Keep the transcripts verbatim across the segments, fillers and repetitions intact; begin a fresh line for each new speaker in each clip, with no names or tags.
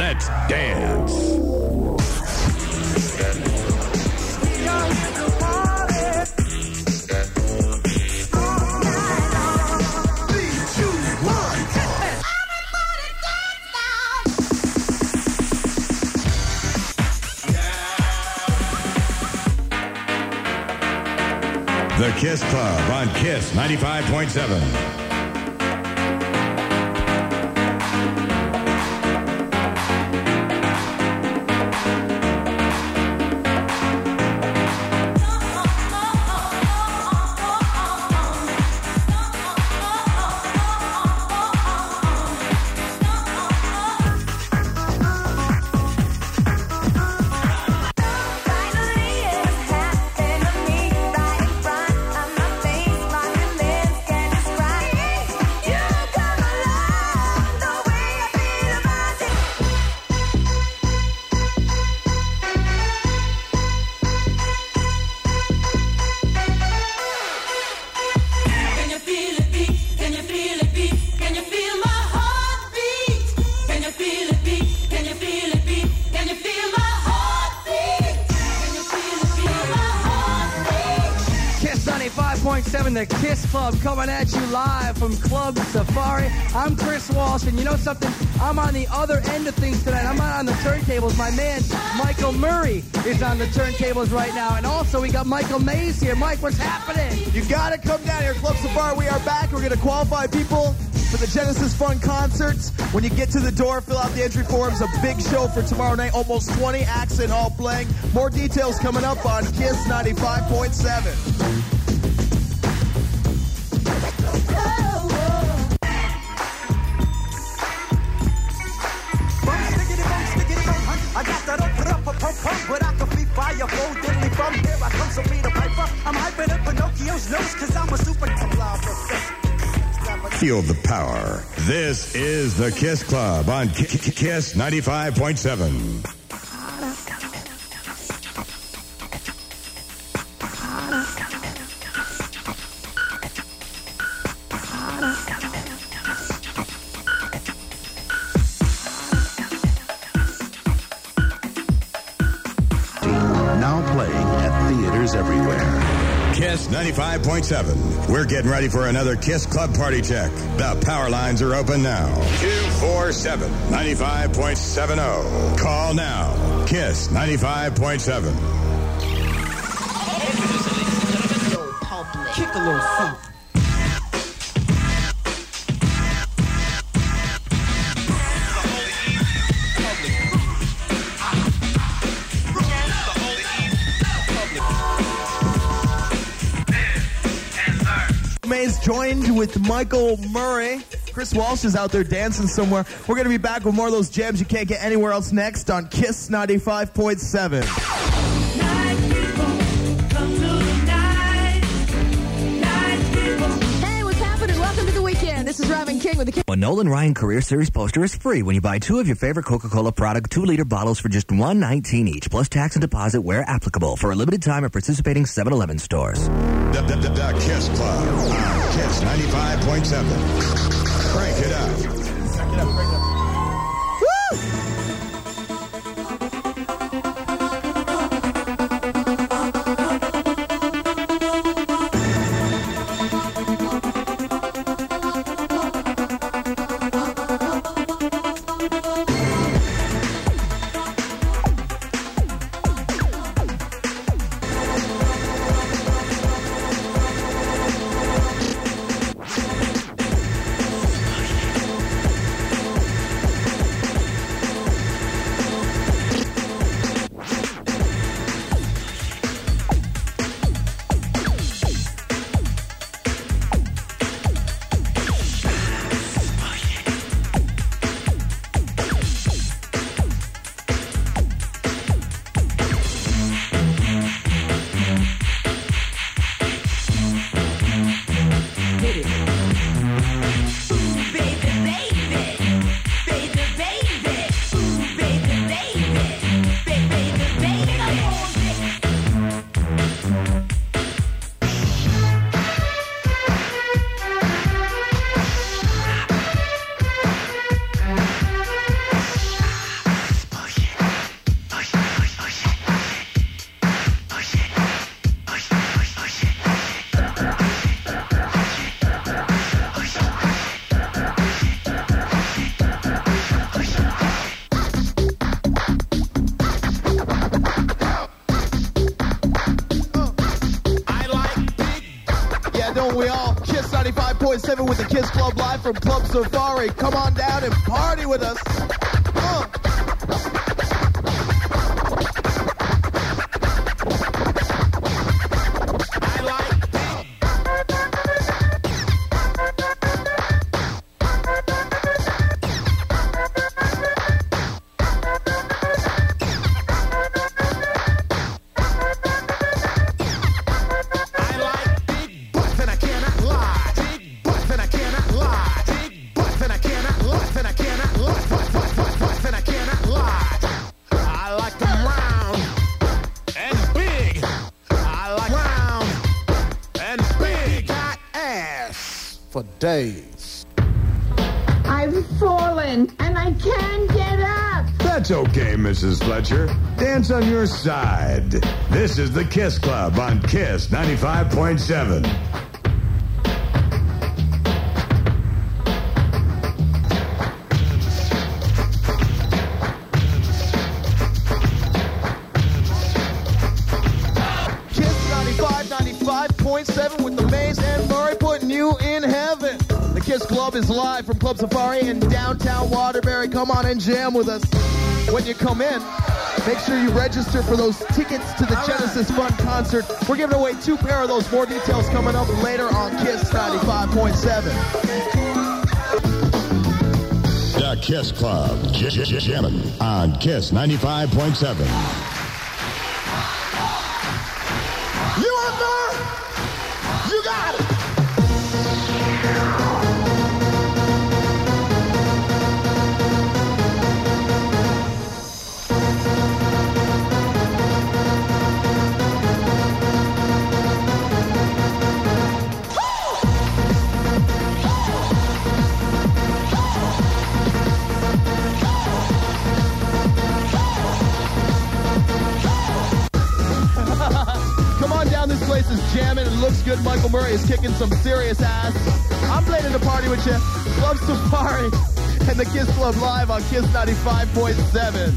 Let's dance. The Kiss Club on Kiss ninety-five point seven.
The Kiss Club coming at you live from Club Safari. I'm Chris Walsh, and you know something? I'm on the other end of things tonight. I'm not on the turntables. My man, Michael Murray, is on the turntables right now. And also, we got Michael Mays here. Mike, what's happening?
You gotta come down here, Club Safari. We are back. We're gonna qualify people for the Genesis Fun concerts. When you get to the door, fill out the entry forms. A big show for tomorrow night. Almost twenty acts in all playing. More details coming up on Kiss ninety-five point seven.
Feel the power. This is the Kiss Club on Kiss ninety-five point seven.
Now playing at theaters everywhere.
Kiss ninety-five point seven. We're getting ready for another Kiss Club party check. The power lines are open now. two four seven, nine five point seven zero. Call now. Kiss ninety-five point seven.
Kick a little soup.
Mays joined with Michael Murray. Chris Walsh is out there dancing somewhere. We're going to be back with more of those jams you can't get anywhere else next on Kiss ninety-five point seven.
This is Robin King with the King.
A Nolan Ryan Career Series poster is free when you buy two of your favorite Coca-Cola product two-liter bottles for just one dollar and nineteen cents each, plus tax and deposit where applicable, for a limited time at participating seven eleven stores.
The, the, the, the Kiss Club on Kiss ninety-five point seven. Crank it up.
Crank it up, crank it up. point seven with the Kiss Club live from Club Safari. Come on down and party with us. Uh.
Days.
I've fallen and I can't get up.
That's okay, Missus Fletcher. Dance on your side. This is the Kiss Club on Kiss ninety-five point seven.
Kiss ninety-five, ninety-five point seven with the Maze and Murray putting you in heaven. The Kiss Club is live from Club Safari in downtown Waterbury. Come on and jam with us. When you come in, make sure you register for those tickets to the Genesis Fun concert. We're giving away two pair of those. More details coming up later on Kiss ninety-five point seven.
The Kiss Club, j- j- jamming on Kiss ninety-five point seven.
You up there? You got it. This place is jamming. It looks good. Michael Murray is kicking some serious ass. I'm playing to party with you. Club Safari and the Kiss Club live on Kiss ninety-five point seven.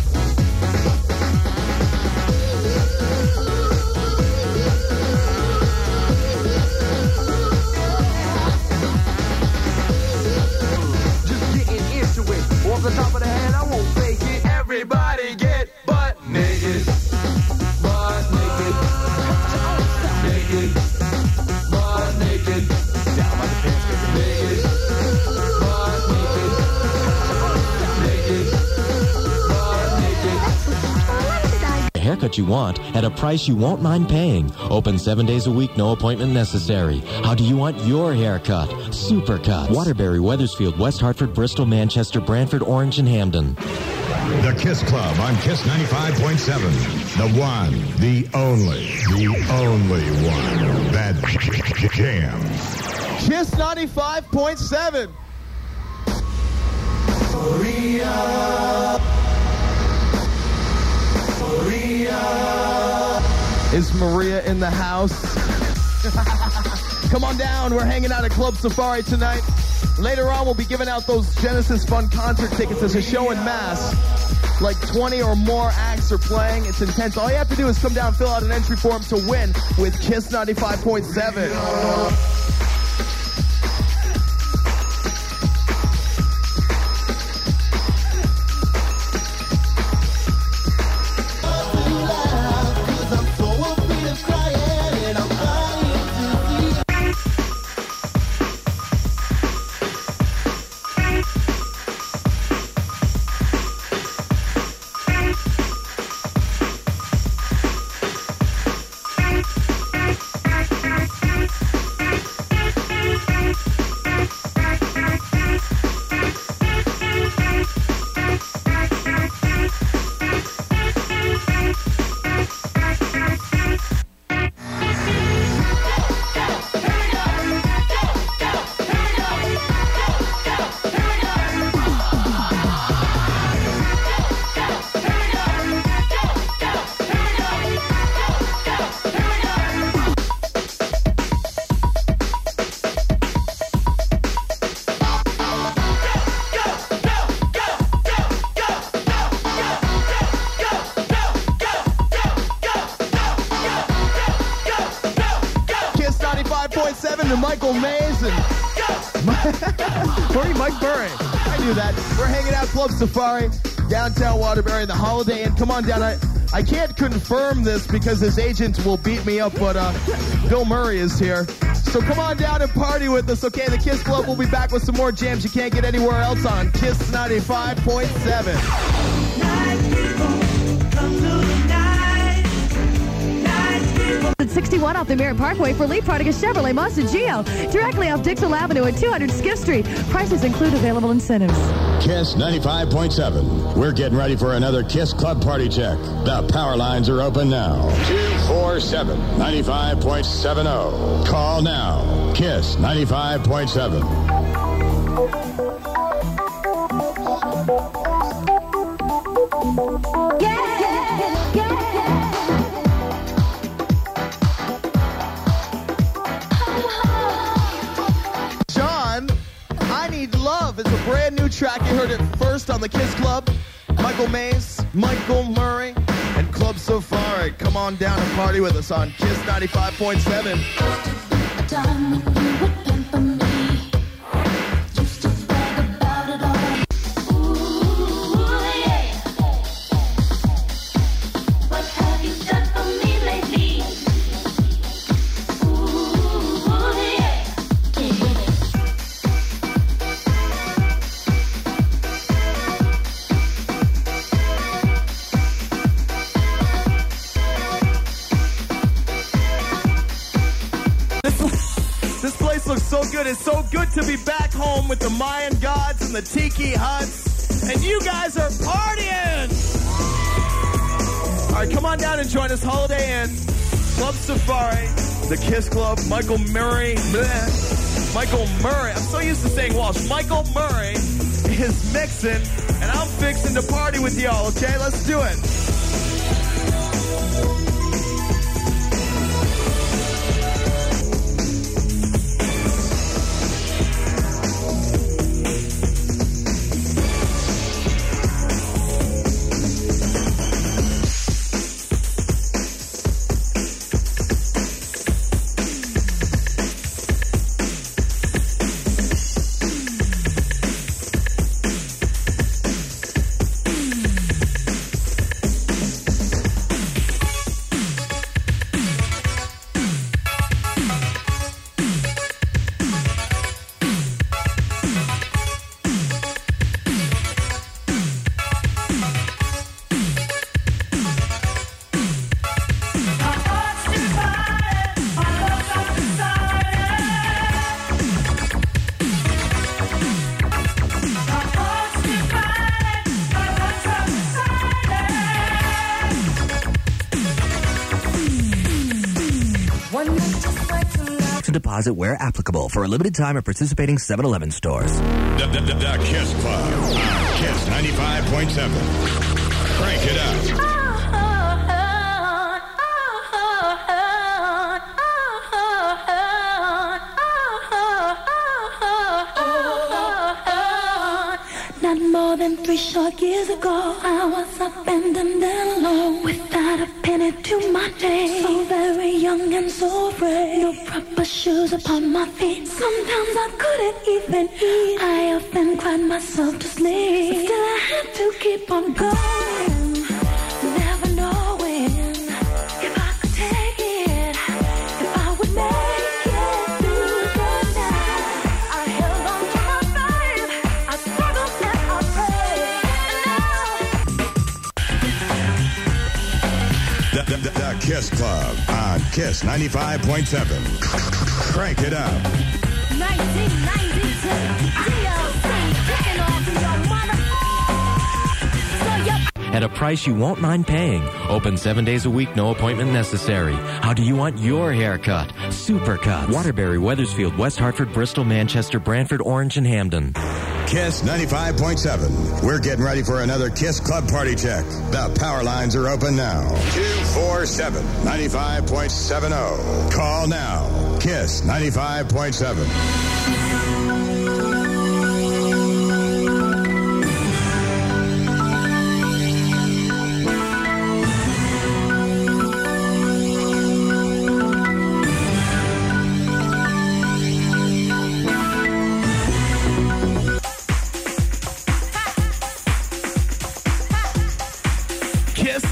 Just getting into it. Off the top of the head, I won't fake it. Everybody get butt naked. Butt naked. Naked, butt naked, down by the pants, naked, butt naked, naked, butt naked.
A haircut you want at a price you won't mind paying. Open seven days a week, no appointment necessary. How do you want your haircut? Supercuts. Waterbury, Wethersfield, West Hartford, Bristol, Manchester, Brantford, Orange, and Hampden.
The Kiss Club on Kiss ninety-five point seven. The one, the only, the only one that jams.
Kiss ninety-five point seven. Maria. Maria. Is Maria in the house? Come on down. We're hanging out at Club Safari tonight. Later on, we'll be giving out those Genesis Fun concert tickets as a show in mass. Like twenty or more acts are playing. It's intense. All you have to do is come down, fill out an entry form to win with Kiss ninety-five point seven. to Michael Mays and Murray, Mike Murray. I knew that. We're hanging out Club Safari, downtown Waterbury, the Holiday Inn. Come on down. I, I can't confirm this because his agent will beat me up, but uh, Bill Murray is here. So come on down and party with us, okay? The Kiss Club will be back with some more jams you can't get anywhere else on Kiss ninety-five point seven.
At sixty-one off the Merritt Parkway for Lee Prodigus Chevrolet Mazda Geo. Directly off Dixon Avenue at two hundred Skiff Street. Prices include available incentives.
Kiss ninety-five point seven. We're getting ready for another Kiss Club party check. The power lines are open now. two four seven, nine five point seven zero. Call now. Kiss ninety-five point seven.
Yeah, yeah, yeah.
I Need Love is a brand new track. You heard it first on the Kiss Club. Michael Mays, Michael Murray, and Club Safari. Come on down and party with us on Kiss ninety-five point seven. So good. It's so good to be back home with the Mayan gods and the tiki huts. And you guys are partying! All right, come on down and join us. Holiday Inn, Club Safari, the Kiss Club, Michael Murray. Bleh. Michael Murray. I'm so used to saying Walsh. Michael Murray is mixing, and I'm fixing to party with y'all, okay? Let's do it.
Deposit where applicable for a limited time at participating seven eleven stores.
The, the, the, the Kiss Club on Kiss ninety-five point seven. Crank it up.
Not more than three short years ago, I was abandoned and alone, without a penny to my name. So very young and so afraid, no proper shoes upon my feet. Sometimes I couldn't even eat. I often cried myself to sleep, but still I had to keep on going, never knowing if I could take it, if I would make it through the night. I held on to my faith, I struggled and I prayed.
The, the, the, the Kiss Club on Kiss ninety-five point seven. Crank it up.
nineteen ninety-two, D L C, kicking off your mother. So you
At a price you won't mind paying. Open seven days a week, no appointment necessary. How do you want your haircut? Supercuts. Waterbury, Weathersfield, West Hartford, Bristol, Manchester, Brantford, Orange, and Hamden.
Kiss ninety-five point seven. We're getting ready for another Kiss Club party check. The power lines are open now. two four seven, nine five point seven zero. Call now. Kiss ninety-five point seven.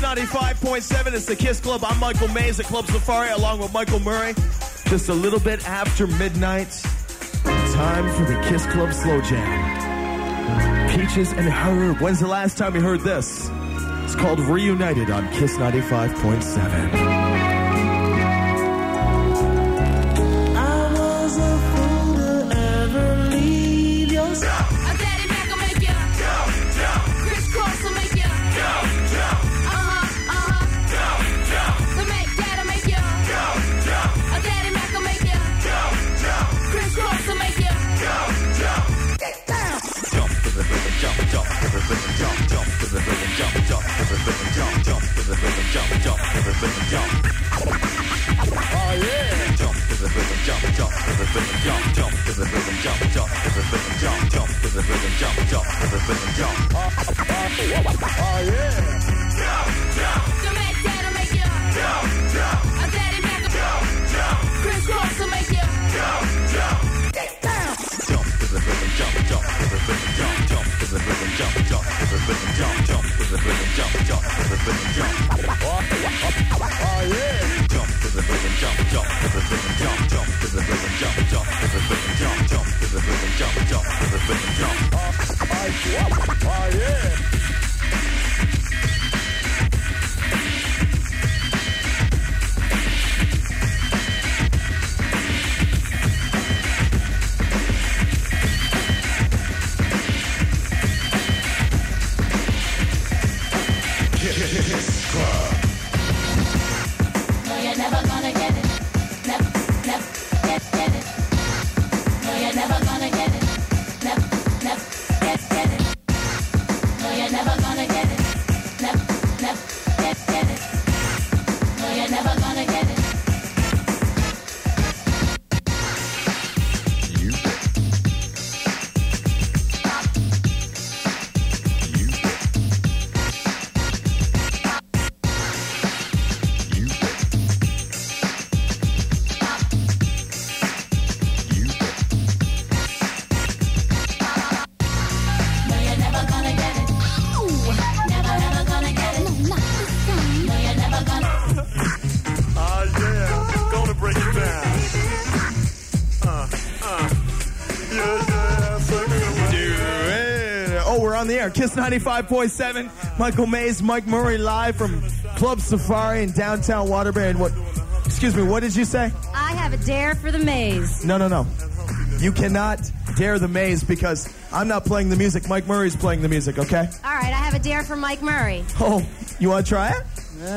ninety-five point seven. It's the Kiss Club. I'm Michael Mays at Club Safari along with Michael Murray. Just a little bit after midnight. Time for the Kiss Club Slow Jam. Peaches and Herb. When's the last time you heard this? It's called Reunited on Kiss ninety-five point seven. Kiss ninety-five point seven. Michael Mays, Mike Murray live from Club Safari in downtown Waterbury. And what, excuse me, what did you say?
I have a dare for the maze.
No, no, no. You cannot dare the maze because I'm not playing the music. Mike Murray's playing the music, okay?
All right, I have a dare for Mike Murray.
Oh, you want to try it?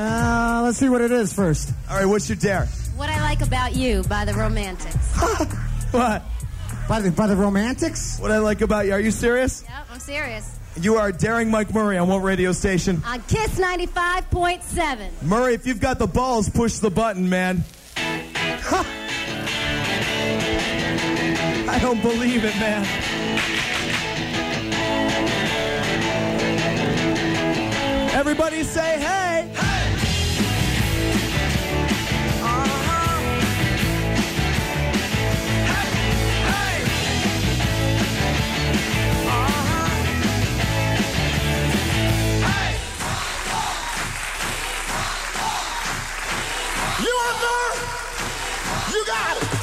Uh, let's see what it is first.
All right, what's your dare?
What I Like About You by the Romantics.
What?
By the, by the Romantics?
What I Like About You. Are you serious?
Yep, I'm serious.
You are daring Mike Murray on what radio station?
On Kiss ninety-five point seven.
Murray, if you've got the balls, push the button, man. Ha! I don't believe it, man. Everybody say hey. Hey. Uh-huh. Hey. Hey. Uh-huh. Hey. You want more? You got it.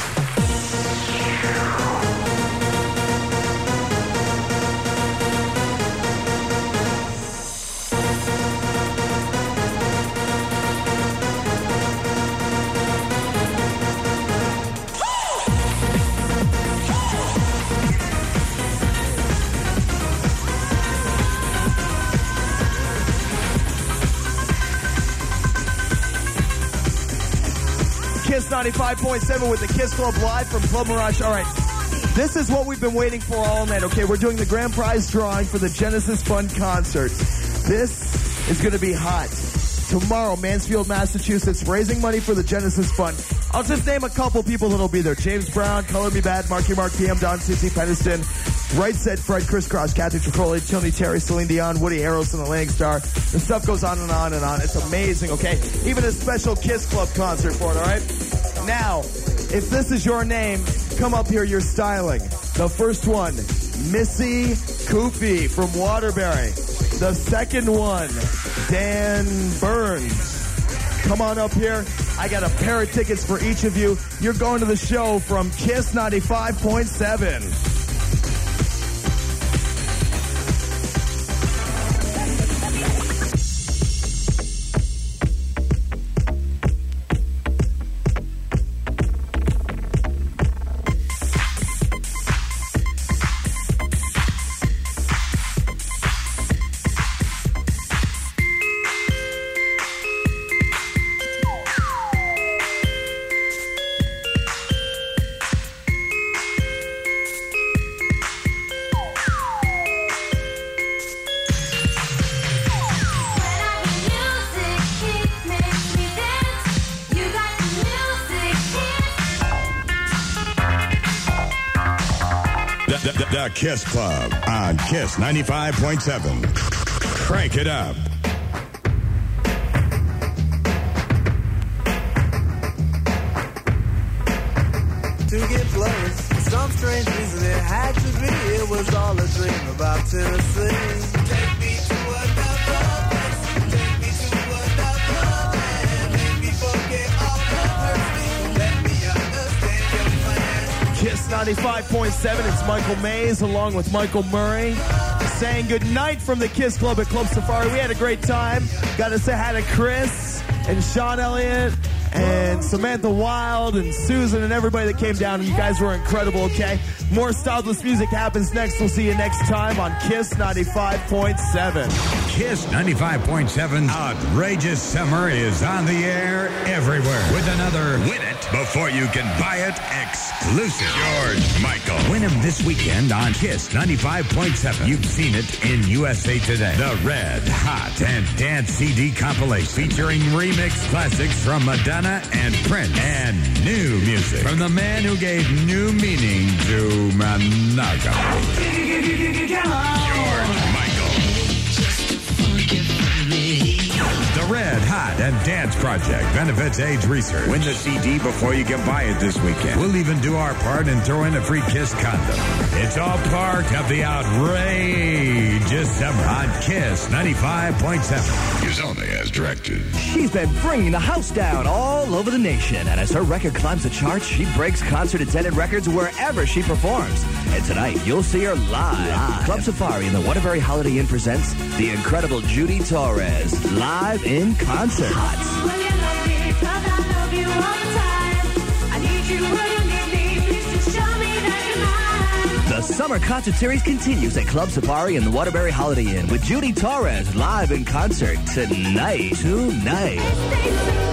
Kiss ninety-five point seven with the Kiss Club live from Club Mirage. All right, this is what we've been waiting for all night, okay? We're doing the grand prize drawing for the Genesis Fund concert. This is going to be hot. Tomorrow, Mansfield, Massachusetts, raising money for the Genesis Fund. I'll just name a couple people that'll be there. James Brown, Color Me Bad, Marky Mark, P M, Don Cici, Peniston, Right Said Fred, Crisscross, Kathy Tricoli, Tony Terry, Celine Dion, Woody Harrelson, Atlantic Star. The stuff goes on and on and on. It's amazing, okay? Even a special Kiss Club concert for it, all right? Now, if this is your name, come up here, you're styling. The first one, Missy Koofy from Waterbury. The second one, Dan Burns. Come on up here. I got a pair of tickets for each of you. You're going to the show from Kiss ninety-five point seven.
The Kiss Club on Kiss ninety-five point seven. Crank it up.
To get close, for some strange reason it had to be. It was all a dream about Tennessee. Take me to another place. Take me to another land. Make me forget all the hurts. Let me understand your plan.
Kiss ninety-five point seven. It's Michael Mays along with Michael Murray saying good night from the Kiss Club at Club Safari. We had a great time. Got to say hi to Chris and Sean Elliott and Samantha Wild and Susan and everybody that came down. You guys were incredible, okay? More Styledless music happens next. We'll see you next time on Kiss ninety-five point seven.
Kiss ninety-five point seven Outrageous Summer is on the air everywhere with another Win It Before You Can Buy It exclusive. George Michael. Win him this weekend on Kiss ninety-five point seven. You've seen it in U S A Today. The Red Hot and Dance C D compilation featuring remix classics from Madonna and Prince and new music from the man who gave new meaning to monogamy. George Michael. The Red Hot and Dance Project benefits AIDS research. Win the C D before you can buy it this weekend. We'll even do our part and throw in a free Kiss condom. It's all part of the outrageous summer on Kiss ninety-five point seven. Use only as directed.
She's been bringing the house down all over the nation, and as her record climbs the charts, she breaks concert-attended records wherever she performs. And tonight, you'll see her live. live. Club Safari and the Waterbury Holiday Inn presents the incredible Judy Torres, live in concert. The summer concert series continues at Club Safari and the Waterbury Holiday Inn with Judy Torres live in concert tonight. Tonight.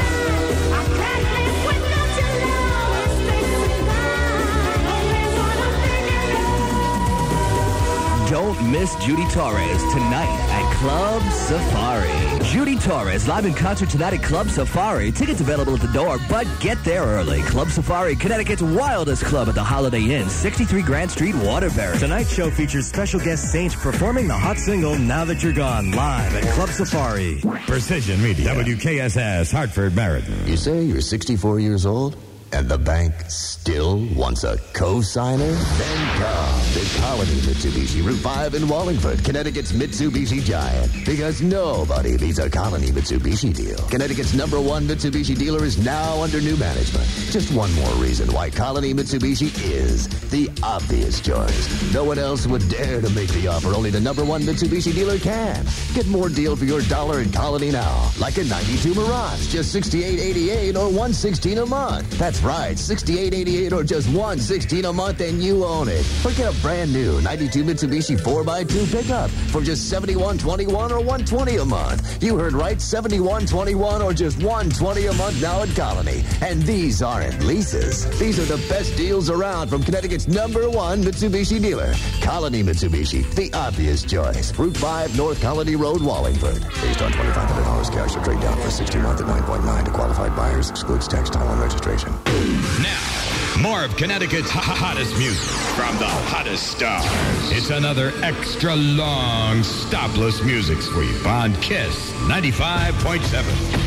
Don't miss Judy Torres tonight at Club Safari. Judy Torres live in concert tonight at Club Safari. Tickets available at the door, but get there early. Club Safari, Connecticut's wildest club at the Holiday Inn, sixty-three Grant Street, Waterbury.
Tonight's show features special guest Saints performing the hot single Now That You're Gone live at Club Safari.
Precision Media. W K S S, Hartford, Meriden.
You say you're sixty-four years old? And the bank still wants a co-signer? Then come to Colony Mitsubishi, Route five in Wallingford, Connecticut's Mitsubishi giant. Because nobody beats a Colony Mitsubishi deal. Connecticut's number one Mitsubishi dealer is now under new management. Just one more reason why Colony Mitsubishi is the obvious choice. No one else would dare to make the offer. Only the number one Mitsubishi dealer can. Get more deal for your dollar in Colony now. Like a ninety-two Mirage, just sixty-eight eighty-eight or one sixteen a month. That's right, sixty-eight eighty-eight or just one sixteen a month and you own it. Or get a brand new ninety-two Mitsubishi four by two pickup for just seventy-one twenty-one or one twenty a month. You heard right, seventy-one twenty-one or just one twenty a month now at Colony. And these aren't leases. These are the best deals around from Connecticut's number one Mitsubishi dealer. Colony Mitsubishi, the obvious choice. Route five, North Colony Road, Wallingford. Based on twenty-five hundred dollars cash or trade down for sixty month at nine point nine to qualified buyers. Excludes tax, title, and registration.
Now, more of Connecticut's hottest music from the hottest stars. It's another extra long, stopless music sweep on Kiss ninety-five point seven.